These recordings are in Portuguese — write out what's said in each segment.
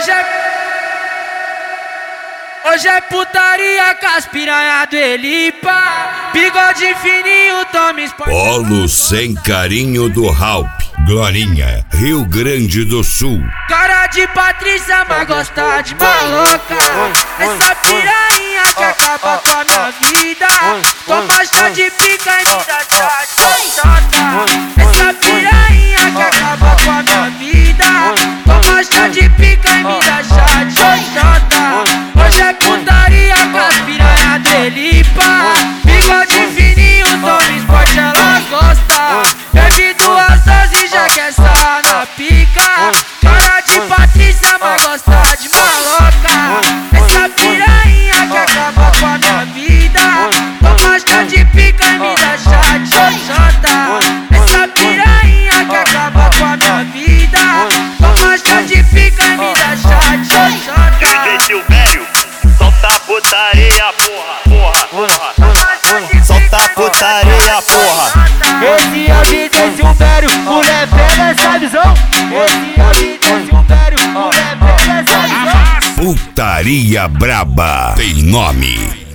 Hoje é putaria com as piranha do Elipa, bigode fininho, tome esporte. Polo sem carinho do Ralp, Glorinha, Rio Grande do Sul. Cara de Patrícia, mas gosta de maloca. Essa piranha que acaba com a minha vida. Toma chá de pica e me dá chá de xota. Essa piranha que acaba com a minha vida. Toma chá de pica e me dá chá de xota. Hoje é putaria com as piranha do Elipa, bigode fininho, tome esporte, elas gostam. Bebe 2 doses e já quer sarrar na pica. Cara de Patrícia, mas gosta de maloca. Essa piranha que acaba com a minha vida. Toma chá de pica e me dá chá de xota. Essa piranha que acaba com a minha vida. Toma chá de pica e me dá chá de xota. Silvério, solta a putaria, porra. Solta a putaria, porra. Esse é o DJ Silvério, mulher pega essa visão. Esse é o DJ Silvério, mulher pega essa visão. Putaria braba tem nome: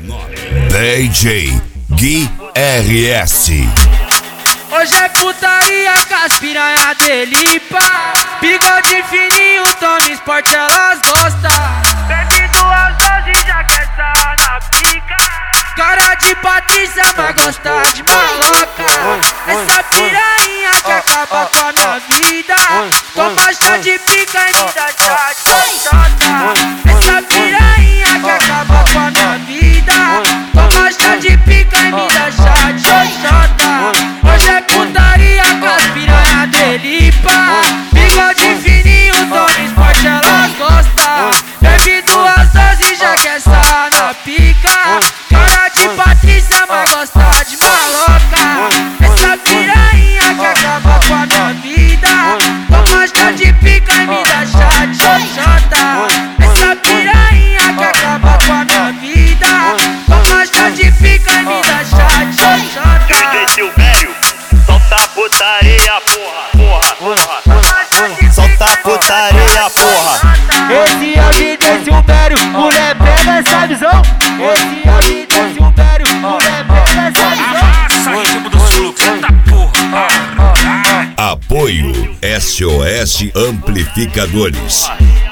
DJ Gui RS. Hoje é putaria com as piranha do Elipa, bigode fininho, tome esporte, elas gostam. Bebe 2 doses e já quer sarrar na pica. Cara de Patrícia, mas gosta de maloca. Essa piranha que acaba com a minha vida. Toma chá de pica e me dá chá de xota. Essa piranha que acaba com a minha vida. Toma chá de pica e me dá chá de xota. Hoje é putaria com as piranha do Elipa, bigode fininho, tome esporte, elas gostam. Bebe 2 doses e já quer sarrar na pica. Cara de Patrícia, mas gosta de maloca. Essa piranha que acaba com a minha vida. Toma chá de pica e me dá chá de xota. Essa piranha que acaba com a minha vida. Toma chá de pica e me dá chá de xota. DJ Silvério, solta a putaria, porra. Solta a putaria, porra. Esse é o DJ Silvério, mulher pega essa visão. Esse é o DJ Silvério, mulher pega essa visão. Ritmo dos fluxos, eita porra. Apoio SOS Amplificadores.